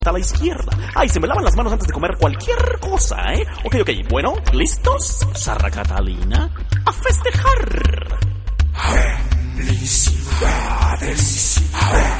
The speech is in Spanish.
a la izquierda. Ay, se me lavan las manos antes de comer cualquier cosa, ¿eh? Ok, bueno, ¿listos? Sarra Catalina, a festejar. Felicidades.